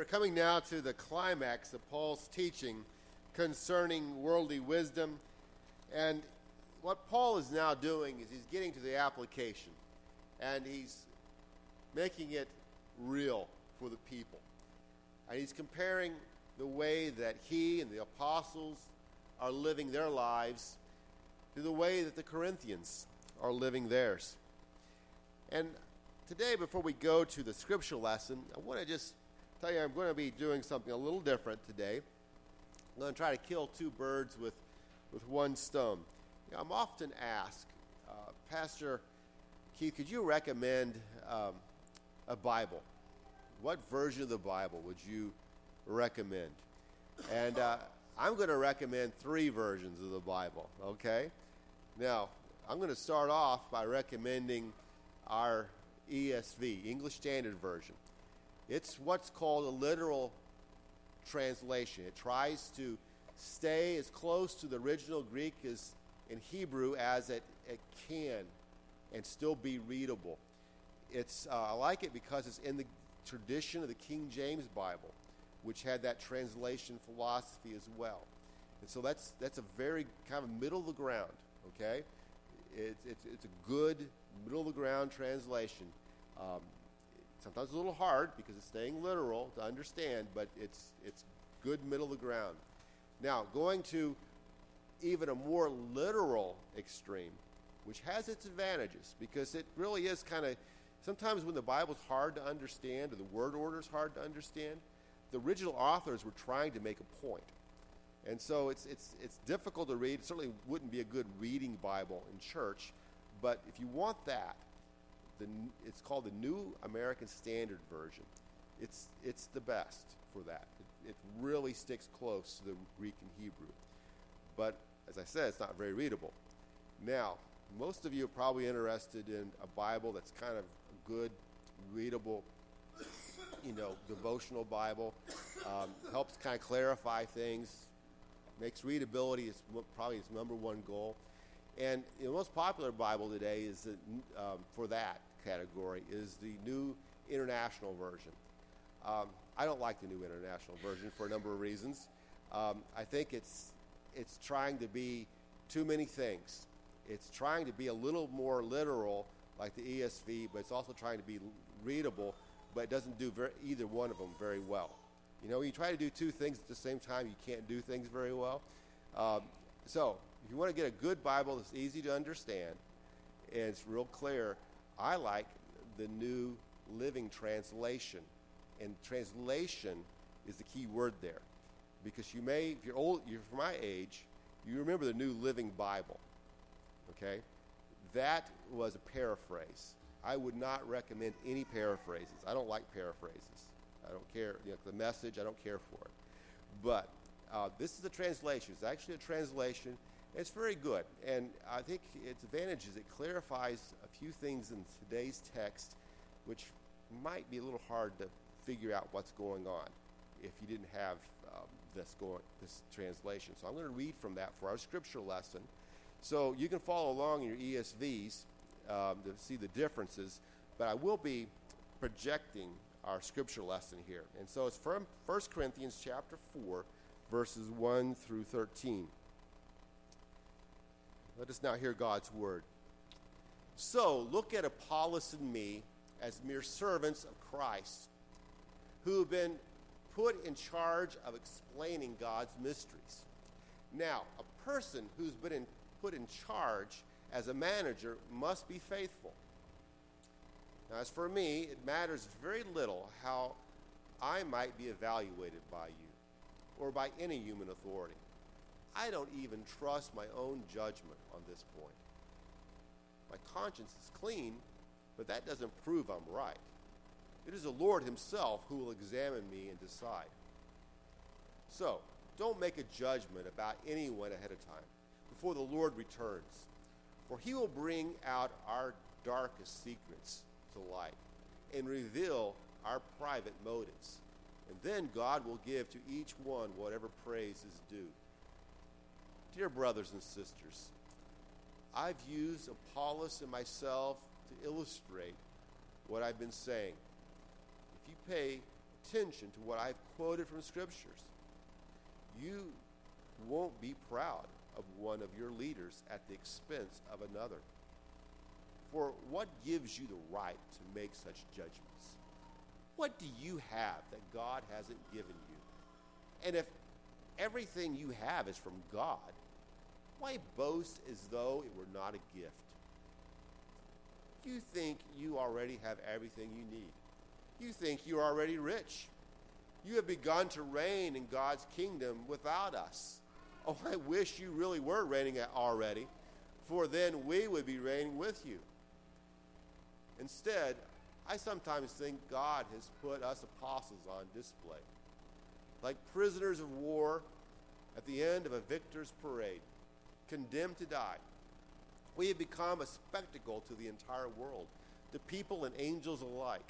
We're coming now to the climax of Paul's teaching concerning worldly wisdom. And what Paul is now doing is he's getting to the application. And he's making it real for the people. And he's comparing the way that he and the apostles are living their lives to the way that the Corinthians are living theirs. And today, before we go to the scripture lesson, I want to just tell you I'm going to be doing something a little different today. I'm going to try to kill two birds with one stone. You know, I'm often asked, Pastor Keith, could you recommend a Bible? What version of the Bible would you recommend? And I'm going to recommend three versions of the Bible, okay? Now, I'm going to start off by recommending our ESV, English Standard Version. It's what's called a literal translation. It tries to stay as close to the original Greek as in Hebrew as it can and still be readable. I like it because it's in the tradition of the King James Bible, which had that translation philosophy as well. And so that's a very kind of middle of the ground, okay? It's a good middle of the ground translation. Sometimes it's a little hard because it's staying literal to understand, but it's good middle of the ground. Now, going to even a more literal extreme, which has its advantages, because it really is kind of, sometimes when the Bible's hard to understand or the word order is hard to understand, the original authors were trying to make a point. And so it's difficult to read. It certainly wouldn't be a good reading Bible in church, but if you want that, it's called the New American Standard Version. It's the best for that. It really sticks close to the Greek and Hebrew. But as I said, it's not very readable. Now, most of you are probably interested in a Bible that's kind of a good, readable, devotional Bible. Helps kind of clarify things. Makes readability probably its number one goal. And the most popular Bible today is for that category is the New International Version. I don't like the New International Version for a number of reasons. I think it's trying to be too many things. It's trying to be a little more literal, like the ESV, but it's also trying to be readable, but it doesn't do either one of them very well. You know, when you try to do two things at the same time, you can't do things very well. So if you want to get a good Bible that's easy to understand and it's real clear, I like the New Living Translation. And translation is the key word there. Because you may, if you're from my age, you remember the New Living Bible. Okay? That was a paraphrase. I would not recommend any paraphrases. I don't like paraphrases. I don't care. The message, I don't care for it. But this is a translation. It's actually a translation. It's very good. And I think its advantage is it clarifies a few things in today's text which might be a little hard to figure out what's going on if you didn't have this translation. So I'm going to read from that for our scripture lesson. So you can follow along in your ESVs to see the differences, but I will be projecting our scripture lesson here. And so it's from 1 Corinthians chapter 4, verses 1 through 13. Let us now hear God's word. So look at Apollos and me as mere servants of Christ, who have been put in charge of explaining God's mysteries. Now, a person who's been put in charge as a manager must be faithful. Now, as for me, it matters very little how I might be evaluated by you or by any human authority. I don't even trust my own judgment on this point. My conscience is clean, but that doesn't prove I'm right. It is the Lord himself who will examine me and decide. So, don't make a judgment about anyone ahead of time before the Lord returns, for he will bring out our darkest secrets to light and reveal our private motives. And then God will give to each one whatever praise is due. Dear brothers and sisters, I've used Apollos and myself to illustrate what I've been saying. If you pay attention to what I've quoted from Scriptures, you won't be proud of one of your leaders at the expense of another. For what gives you the right to make such judgments? What do you have that God hasn't given you? And if everything you have is from God, why boast as though it were not a gift? You think you already have everything you need. You think you're already rich. You have begun to reign in God's kingdom without us. Oh, I wish you really were reigning already, for then we would be reigning with you. Instead, I sometimes think God has put us apostles on display, like prisoners of war at the end of a victor's parade, condemned to die. We have become a spectacle to the entire world, to people and angels alike.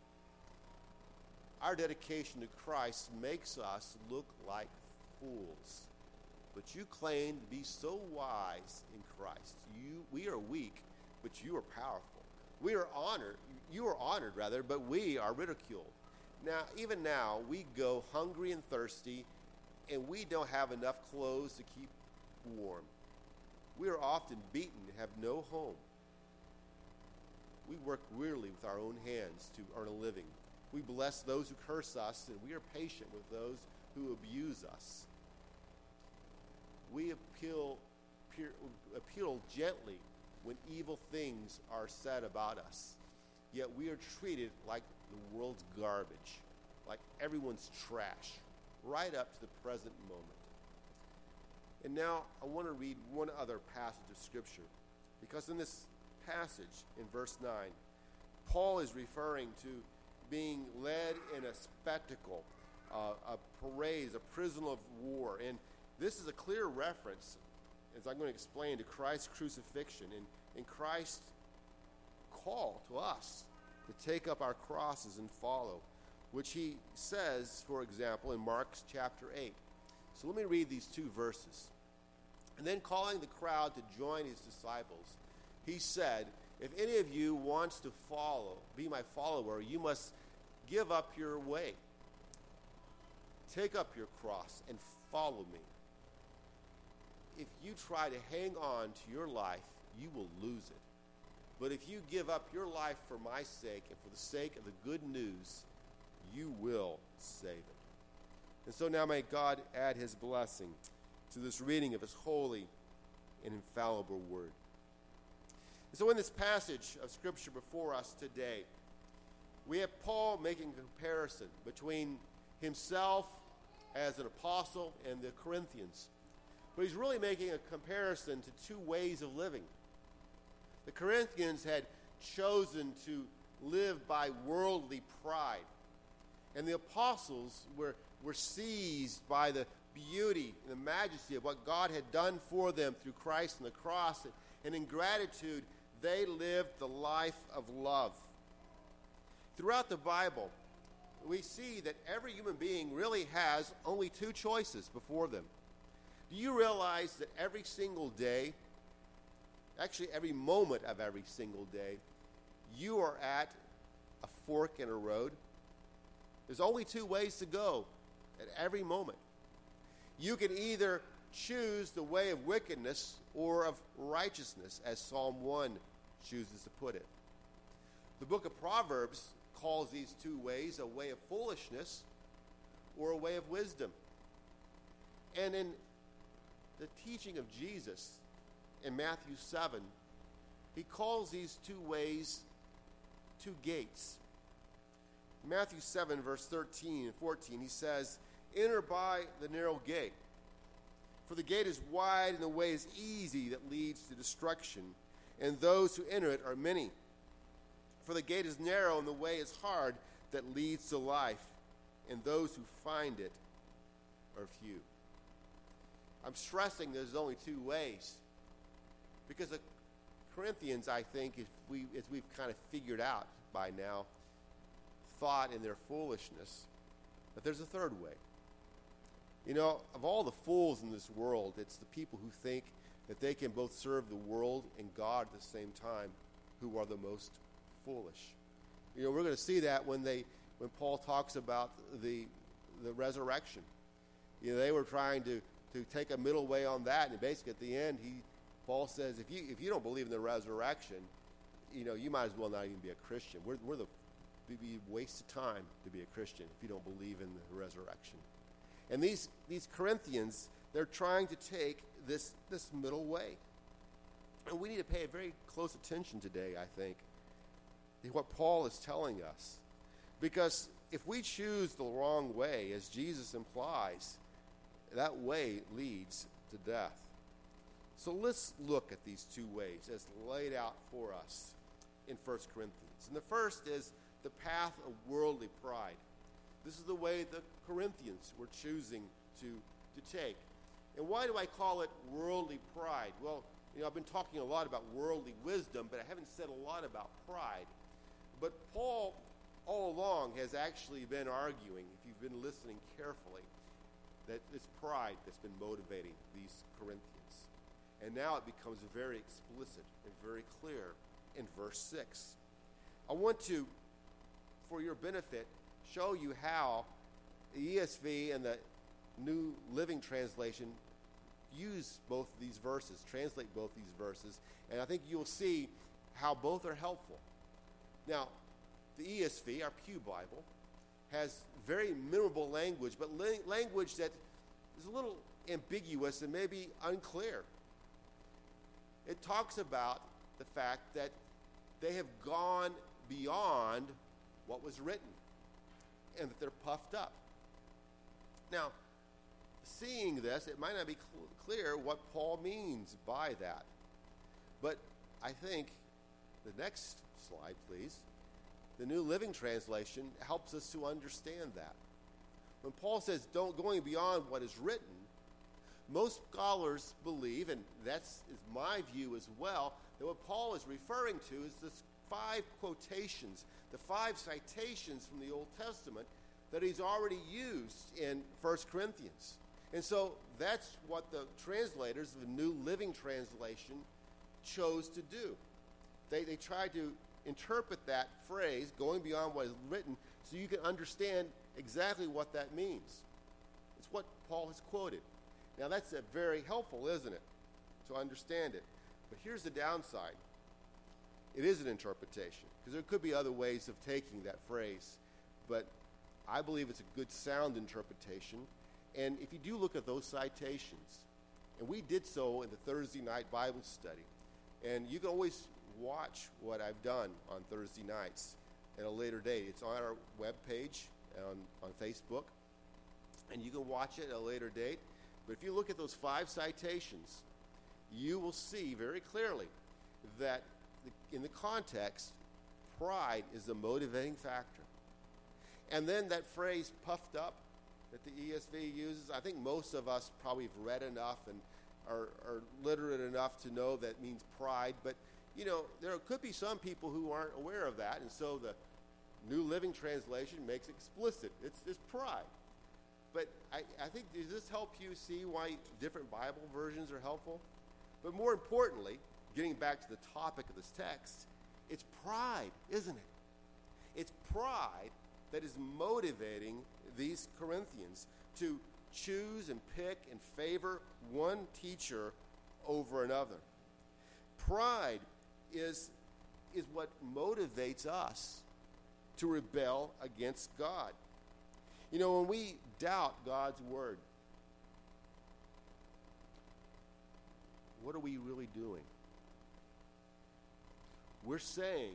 Our dedication to Christ makes us look like fools. But you claim to be so wise in Christ. We are weak, but you are powerful. You are honored, but we are ridiculed. Even now, we go hungry and thirsty, and we don't have enough clothes to keep warm. We are often beaten and have no home. We work wearily with our own hands to earn a living. We bless those who curse us, and we are patient with those who abuse us. We appeal gently when evil things are said about us. Yet we are treated like the world's garbage, like everyone's trash, right up to the present moment. And now I want to read one other passage of Scripture, because in this passage, in verse 9, Paul is referring to being led in a spectacle, a parade, a prisoner of war. And this is a clear reference, as I'm going to explain, to Christ's crucifixion and Christ's call to us to take up our crosses and follow, which he says, for example, in Mark chapter 8. So let me read these two verses. And then calling the crowd to join his disciples, he said, if any of you wants to be my follower, you must give up your way. Take up your cross and follow me. If you try to hang on to your life, you will lose it. But if you give up your life for my sake and for the sake of the good news, you will save it. And so now may God add his blessing to this reading of his holy and infallible word. And so in this passage of Scripture before us today, we have Paul making a comparison between himself as an apostle and the Corinthians. But he's really making a comparison to two ways of living. The Corinthians had chosen to live by worldly pride. And the apostles were seized by the beauty and the majesty of what God had done for them through Christ and the cross. And in gratitude, they lived the life of love. Throughout the Bible, we see that every human being really has only two choices before them. Do you realize that every single day, actually every moment of every single day, you are at a fork in a road? There's only two ways to go at every moment. You can either choose the way of wickedness or of righteousness, as Psalm 1 chooses to put it. The book of Proverbs calls these two ways a way of foolishness or a way of wisdom. And in the teaching of Jesus in Matthew 7, he calls these two ways two gates. Matthew 7, verse 13 and 14, he says, enter by the narrow gate, for the gate is wide and the way is easy that leads to destruction, and those who enter it are many. For the gate is narrow and the way is hard that leads to life, and those who find it are few. I'm stressing there's only two ways, because the Corinthians, I think, as we've kind of figured out by now, thought in their foolishness that there's a third way. You know, of all the fools in this world, it's the people who think that they can both serve the world and God at the same time who are the most foolish. You know, we're going to see that when they when Paul talks about the resurrection. They were trying to take a middle way on that, and basically at the end, Paul says, if you don't believe in the resurrection, you might as well not even be a Christian. It'd be a waste of time to be a Christian if you don't believe in the resurrection. And these Corinthians, they're trying to take this middle way. And we need to pay very close attention today, I think, to what Paul is telling us. Because if we choose the wrong way, as Jesus implies, that way leads to death. So let's look at these two ways as laid out for us in 1 Corinthians. And the first is the path of worldly pride. This is the way the Corinthians were choosing to take. And why do I call it worldly pride? Well, I've been talking a lot about worldly wisdom, but I haven't said a lot about pride. But Paul, all along, has actually been arguing, if you've been listening carefully, that it's pride that's been motivating these Corinthians. And now it becomes very explicit and very clear in verse 6. I want to, for your benefit, show you how the ESV and the New Living Translation use both these verses, translate both these verses, and I think you'll see how both are helpful. Now, the ESV, our Pew Bible, has very memorable language, but language that is a little ambiguous and maybe unclear. It talks about the fact that they have gone beyond what was written and that they're puffed up. Now, seeing this, it might not be clear what Paul means by that. But I think the next slide, please. The New Living Translation helps us to understand that. When Paul says, going beyond what is written, most scholars believe, and that's is my view as well, that what Paul is referring to is the 5 quotations, the 5 citations from the Old Testament that he's already used in 1 Corinthians. And so that's what the translators of the New Living Translation chose to do. They tried to interpret that phrase, going beyond what is written, so you can understand exactly what that means. It's what Paul has quoted. Now that's very helpful, isn't it, to understand it? But here's the downside. It is an interpretation, because there could be other ways of taking that phrase, but I believe it's a good sound interpretation. And if you do look at those citations, and we did so in the Thursday night Bible study, and you can always watch what I've done on Thursday nights at a later date. It's on our webpage on Facebook, and you can watch it at a later date. But if you look at those 5 citations, you will see very clearly that in the context, pride is the motivating factor. And then that phrase, puffed up, that the ESV uses, I think most of us probably have read enough and are literate enough to know that means pride. But, there could be some people who aren't aware of that, and so the New Living Translation makes it explicit. It's pride. But I think, does this help you see why different Bible versions are helpful? But more importantly, getting back to the topic of this text, it's pride, isn't it? It's pride that is motivating these Corinthians to choose and pick and favor one teacher over another. Pride is what motivates us to rebel against God. When we doubt God's word, what are we really doing? We're saying,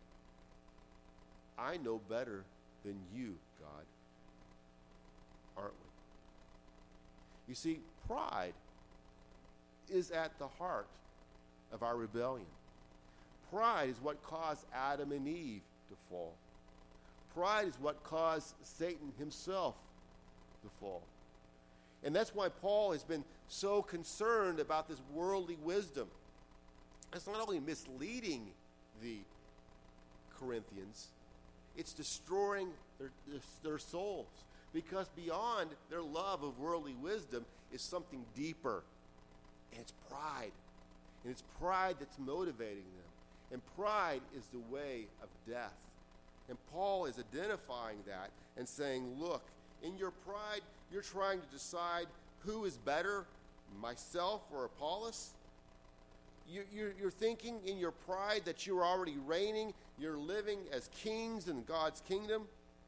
I know better than you, God. Aren't we? You see, pride is at the heart of our rebellion. Pride is what caused Adam and Eve to fall. Pride is what caused Satan himself to fall. And that's why Paul has been so concerned about this worldly wisdom. It's not only misleading the Corinthians, it's destroying their souls. Because beyond their love of worldly wisdom is something deeper. And it's pride. And it's pride that's motivating them. And pride is the way of death. And Paul is identifying that and saying, look, in your pride, you're trying to decide who is better, myself or Apollos. You're thinking in your pride that you're already reigning, you're living as kings in God's kingdom.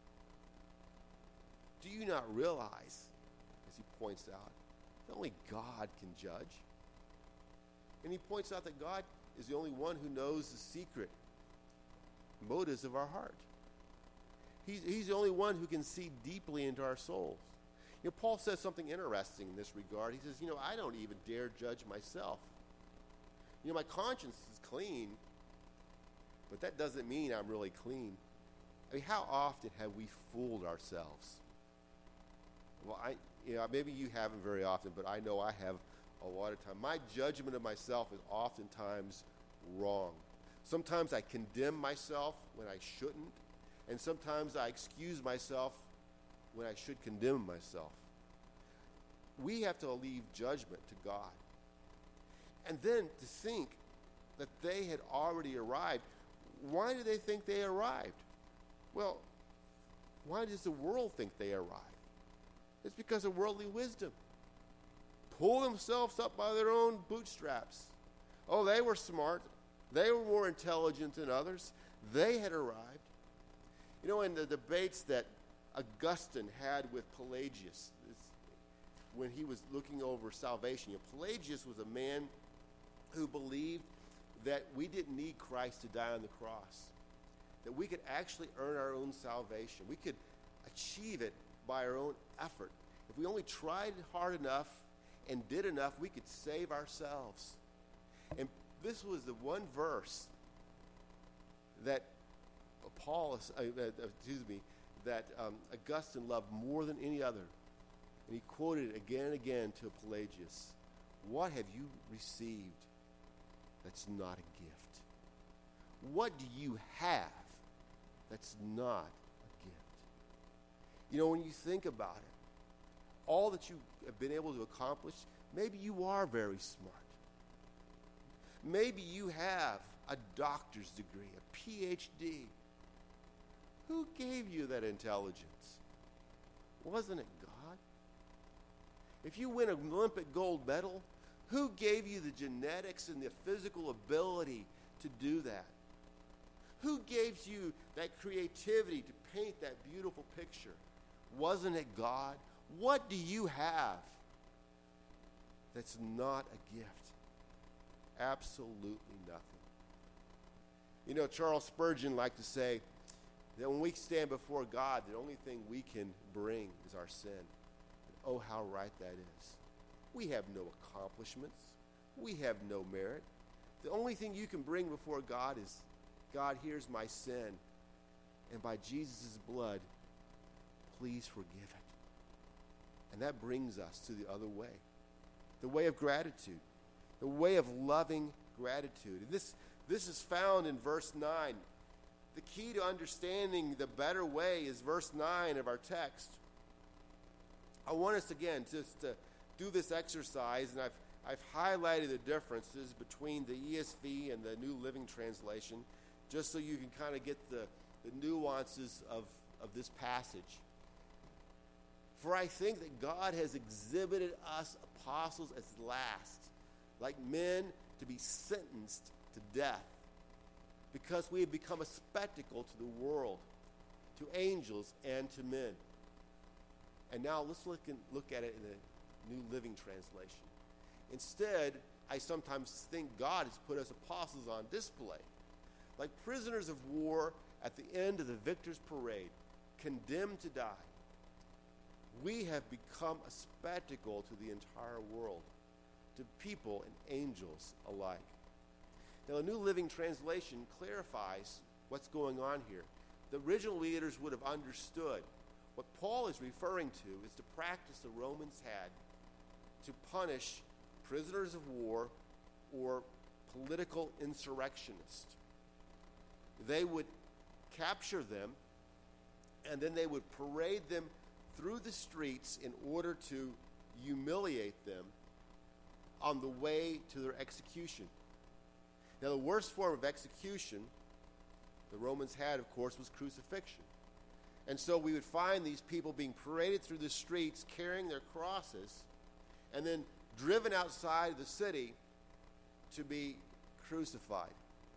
Do you not realize, as he points out, that only God can judge? And he points out that God is the only one who knows the secret motives of our heart. He's the only one who can see deeply into our souls. You know, Paul says something interesting in this regard. He says, I don't even dare judge myself. My conscience is clean, but that doesn't mean I'm really clean. I mean, how often have we fooled ourselves? Well, maybe you haven't very often, but I know I have a lot of time. My judgment of myself is oftentimes wrong. Sometimes I condemn myself when I shouldn't, and sometimes I excuse myself when I should condemn myself. We have to leave judgment to God. And then to think that they had already arrived. Why do they think they arrived? Well, why does the world think they arrived? It's because of worldly wisdom. Pull themselves up by their own bootstraps. Oh, they were smart. They were more intelligent than others. They had arrived. In the debates that Augustine had with Pelagius, when he was looking over salvation, Pelagius was a man who believed that we didn't need Christ to die on the cross, that we could actually earn our own salvation. We could achieve it by our own effort. If we only tried hard enough and did enough, we could save ourselves. And this was the one verse that Augustine loved more than any other. And he quoted it again and again to Pelagius. What have you received that's not a gift? What do you have that's not a gift? When you think about it, all that you have been able to accomplish, maybe you are very smart. Maybe you have a doctor's degree, a PhD. Who gave you that intelligence? Wasn't it God? If you win an Olympic gold medal, who gave you the genetics and the physical ability to do that? Who gave you that creativity to paint that beautiful picture? Wasn't it God? What do you have that's not a gift? Absolutely nothing. Charles Spurgeon liked to say that when we stand before God, the only thing we can bring is our sin. And oh, how right that is. We have no accomplishments. We have no merit. The only thing you can bring before God is, God, here's my sin. And by Jesus' blood, please forgive it. And that brings us to the other way. The way of gratitude. The way of loving gratitude. And this is found in verse 9. The key to understanding the better way is verse 9 of our text. I want us again just to do this exercise, and I've highlighted the differences between the ESV and the New Living Translation, just so you can kind of get the nuances of this passage. For I think that God has exhibited us apostles as last, like men to be sentenced to death, because we have become a spectacle to the world, to angels and to men. And now let's look at it in the New Living Translation. Instead, I sometimes think God has put us apostles on display, like prisoners of war at the end of the victor's parade, condemned to die. We have become a spectacle to the entire world, to people and angels alike. Now, the New Living Translation clarifies what's going on here. The original readers would have understood what Paul is referring to is the practice the Romans had to punish prisoners of war or political insurrectionists. They would capture them, and then they would parade them through the streets in order to humiliate them on the way to their execution. Now, the worst form of execution the Romans had, of course, was crucifixion. And so we would find these people being paraded through the streets carrying their crosses and then driven outside the city to be crucified.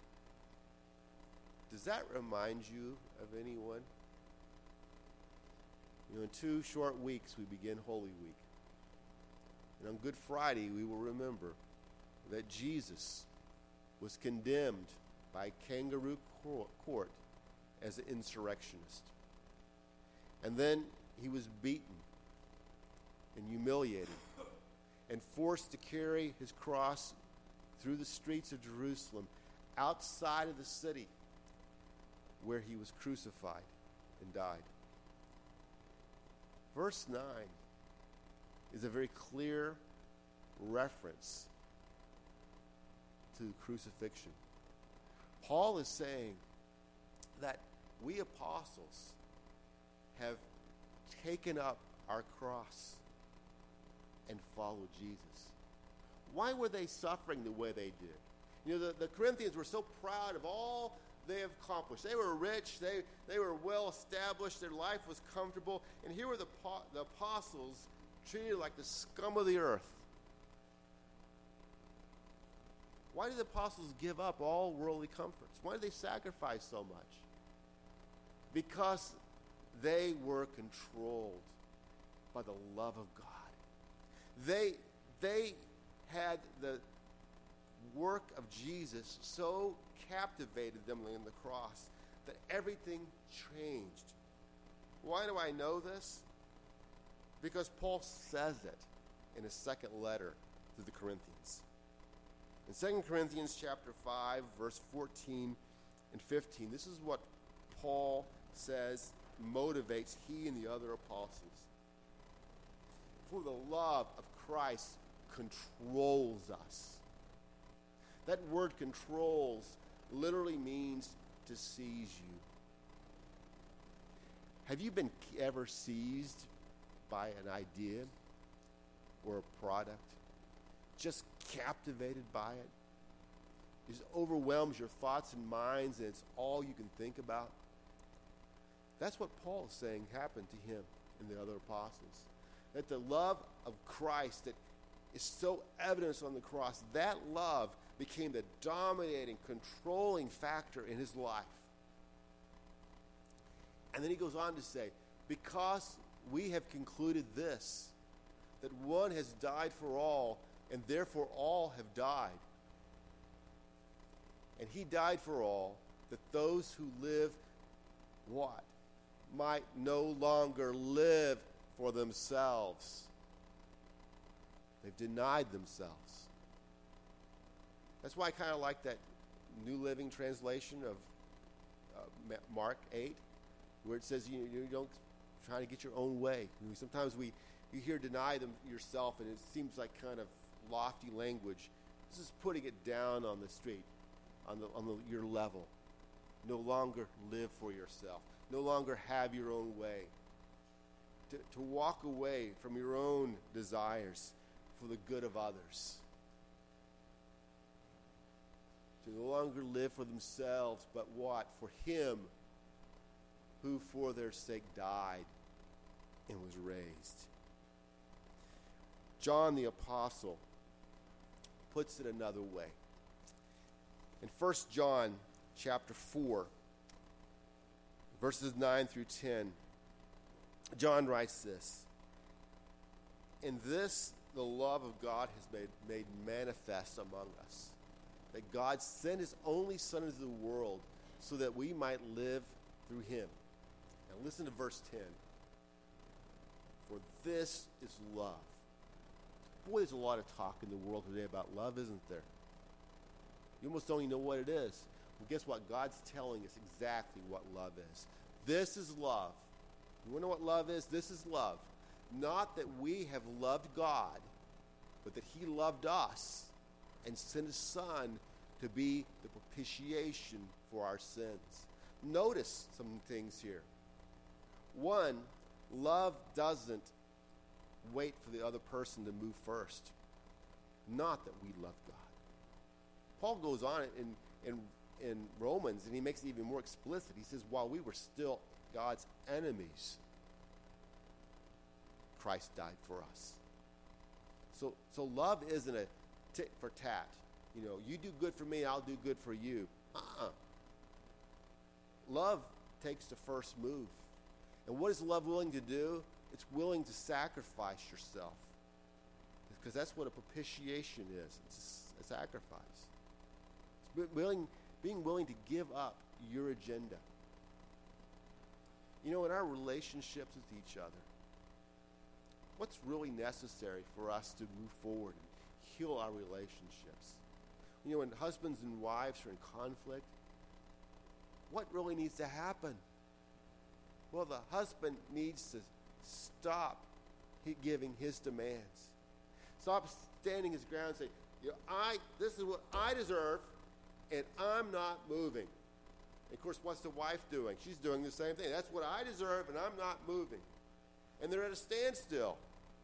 Does that remind you of anyone? You know, in 2 short weeks, we begin Holy Week. And on Good Friday, we will remember that Jesus was condemned by kangaroo court as an insurrectionist. And then he was beaten and humiliated and forced to carry his cross through the streets of Jerusalem outside of the city where he was crucified and died. Verse 9 is a very clear reference to crucifixion. Paul is saying that we apostles have taken up our cross and followed Jesus. Why were they suffering the way they did? You know, the Corinthians were so proud of all they have accomplished. They were rich. They were well established. Their life was comfortable. And here were the apostles treated like the scum of the earth. Why did the apostles give up all worldly comforts? Why did they sacrifice so much? Because they were controlled by the love of God. They had the work of Jesus so captivated them in the cross that everything changed. Why do I know this? Because Paul says it in his second letter to the Corinthians. In 2 Corinthians chapter 5, verse 14 and 15, this is what Paul says motivates he and the other apostles. For the love of Christ controls us. That word controls literally means to seize you. Have you been ever seized by an idea or a product? Just captivated by it? It overwhelms your thoughts and minds and it's all you can think about? That's what Paul is saying happened to him and the other apostles. That the love of Christ that is so evident on the cross, that love became the dominating, controlling factor in his life. And then he goes on to say, because we have concluded this, that one has died for all, and therefore all have died. And he died for all, that those who live, what? Might no longer live for themselves. They've denied themselves. That's why I kind of like that New Living Translation of Mark 8, where it says you don't try to get your own way. Sometimes you hear deny them yourself, and it seems like kind of lofty language. This is putting it down on the street, on your level. No longer live for yourself. No longer have your own way. To walk away from your own desires for the good of others. To no longer live for themselves, but what? For him who for their sake died and was raised. John the Apostle puts it another way. In 1 John chapter 4, verses 9 through 10, John writes this: "In this the love of God has made manifest among us, that God sent his only Son into the world so that we might live through him." Now listen to verse 10. "For this is love." Boy, there's a lot of talk in the world today about love, isn't there? You almost don't even know what it is. Well, guess what? God's telling us exactly what love is. This is love. You want to know what love is? This is love. Not that we have loved God, but that he loved us and sent his Son to be the propitiation for our sins. Notice some things here. One, love doesn't wait for the other person to move first. Not that we love God. Paul goes on and in Romans, and he makes it even more explicit. He says, while we were still God's enemies, Christ died for us. So love isn't a tit for tat. You do good for me, I'll do good for you. Love takes the first move. And what is love willing to do? It's willing to sacrifice yourself. Because that's what a propitiation is. It's a sacrifice. It's being willing to give up your agenda. In our relationships with each other, what's really necessary for us to move forward and heal our relationships? When husbands and wives are in conflict, what really needs to happen? Well, the husband needs to stop giving his demands. Stop standing his ground and say, this is what I deserve, and I'm not moving. And of course, what's the wife doing? She's doing the same thing. That's what I deserve, and I'm not moving. And they're at a standstill.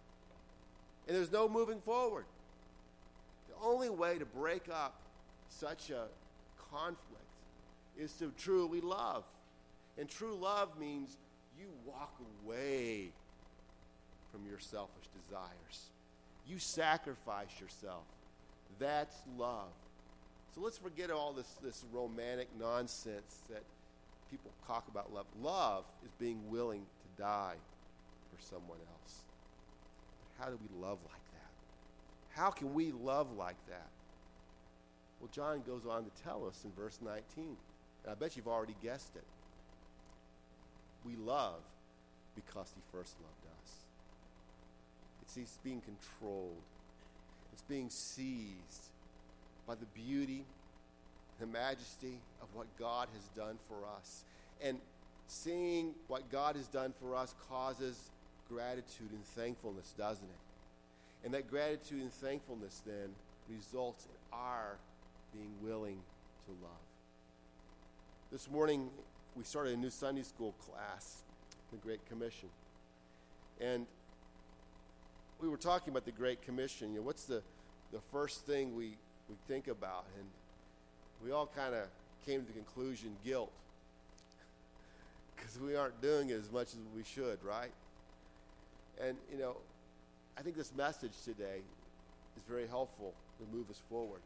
And there's no moving forward. The only way to break up such a conflict is to truly love. And true love means you walk away from your selfish desires. You sacrifice yourself. That's love. So let's forget all this romantic nonsense that people talk about love. Love is being willing to die for someone else. But how do we love like that? How can we love like that? Well, John goes on to tell us in verse 19. And I bet you've already guessed it. We love because he first loved us. It's being controlled. It's being seized by the beauty, the majesty of what God has done for us. And seeing what God has done for us causes gratitude and thankfulness, doesn't it? And that gratitude and thankfulness then results in our being willing to love. This morning, we started a new Sunday school class, the Great Commission. And we were talking about the Great Commission. What's the first thing we think about? And we all kind of came to the conclusion, guilt. Because we aren't doing it as much as we should, right? And, I think this message today is very helpful to move us forward.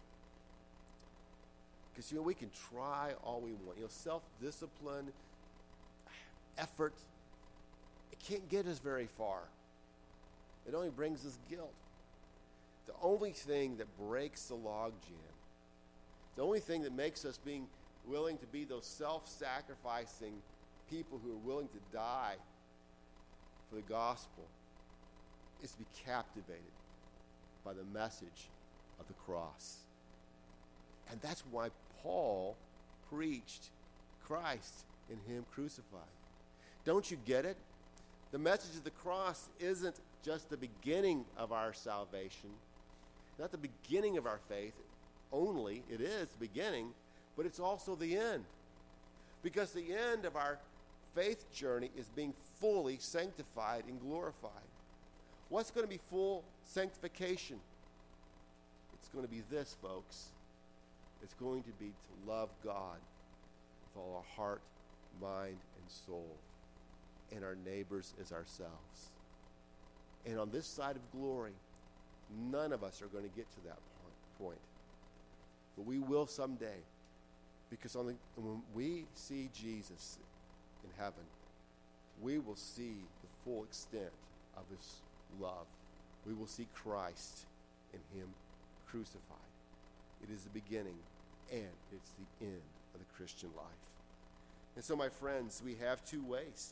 Because, we can try all we want. Self-discipline, effort, it can't get us very far. It only brings us guilt. The only thing that breaks the logjam, the only thing that makes us being willing to be those self-sacrificing people who are willing to die for the gospel, is to be captivated by the message of the cross. And that's why Paul preached Christ and him crucified. Don't you get it? The message of the cross isn't just the beginning of our salvation, not the beginning of our faith only. It is the beginning, but it's also the end. Because the end of our faith journey is being fully sanctified and glorified. What's going to be full sanctification? It's going to be this, folks. It's going to be to love God with all our heart, mind, and soul, and our neighbors as ourselves. And on this side of glory, none of us are going to get to that point. But we will someday. Because when we see Jesus in heaven, we will see the full extent of his love. We will see Christ and him crucified. It is the beginning and it's the end of the Christian life. And so, my friends, we have two ways.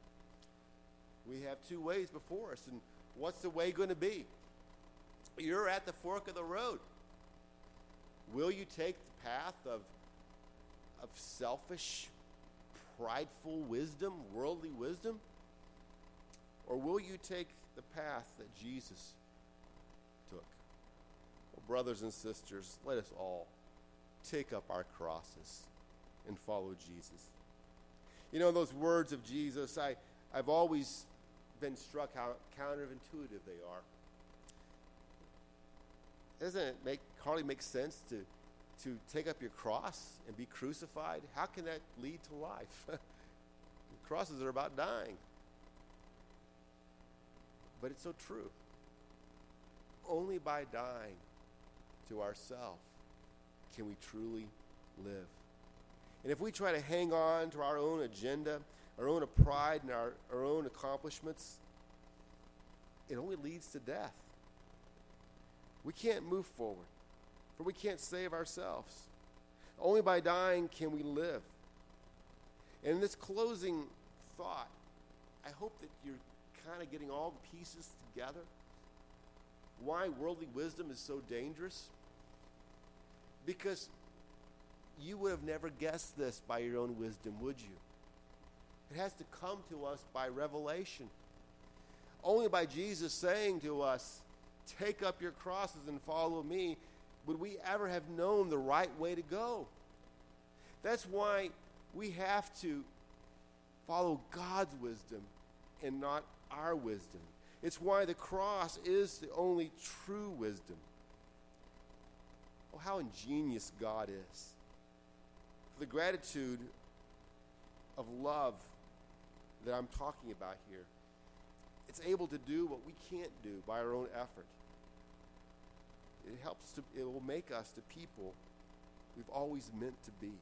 We have two ways before us. And what's the way going to be? You're at the fork of the road. Will you take the path of selfish, prideful wisdom, worldly wisdom? Or will you take the path that Jesus took? Well, brothers and sisters, let us all take up our crosses and follow Jesus. Those words of Jesus, I've always been struck how counterintuitive they are. Doesn't it hardly make sense to take up your cross and be crucified, how can that lead to life? Crosses are about dying. But it's so true. Only by dying to ourselves can we truly live. And if we try to hang on to our own agenda, our own pride, and our own accomplishments, it only leads to death. We can't move forward, for we can't save ourselves. Only by dying can we live. And in this closing thought, I hope that you're kind of getting all the pieces together. Why worldly wisdom is so dangerous? Because you would have never guessed this by your own wisdom, would you? It has to come to us by revelation. Only by Jesus saying to us, take up your crosses and follow me, would we ever have known the right way to go. That's why we have to follow God's wisdom and not our wisdom. It's why the cross is the only true wisdom. Oh, how ingenious God is. For the gratitude of love that I'm talking about here, it's able to do what we can't do by our own effort. It will make us the people we've always meant to be.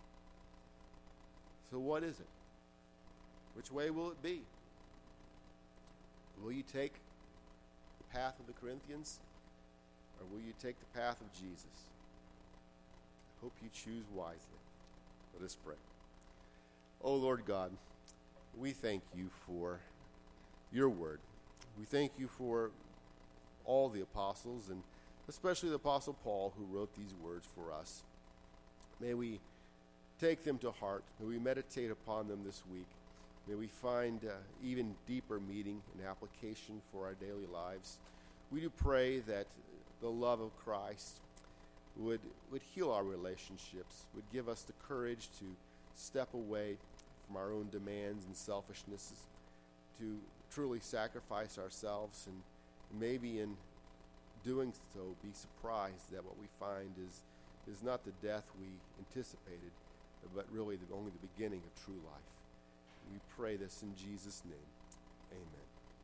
So what is it? Which way will it be? Will you take the path of the Corinthians, or will you take the path of Jesus? I hope you choose wisely. Let us pray. Oh, Lord God, we thank you for your word. We thank you for all the apostles, and especially the Apostle Paul, who wrote these words for us. May we take them to heart. May we meditate upon them this week. May we find even deeper meaning and application for our daily lives. We do pray that the love of Christ would heal our relationships, would give us the courage to step away from our own demands and selfishnesses, to truly sacrifice ourselves, and maybe in doing so be surprised that what we find is not the death we anticipated, but really only the beginning of true life. We pray this in Jesus' name. Amen.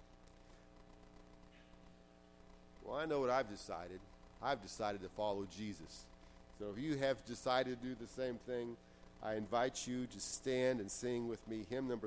Well, I know what I've decided. I've decided to follow Jesus. So if you have decided to do the same thing, I invite you to stand and sing with me hymn number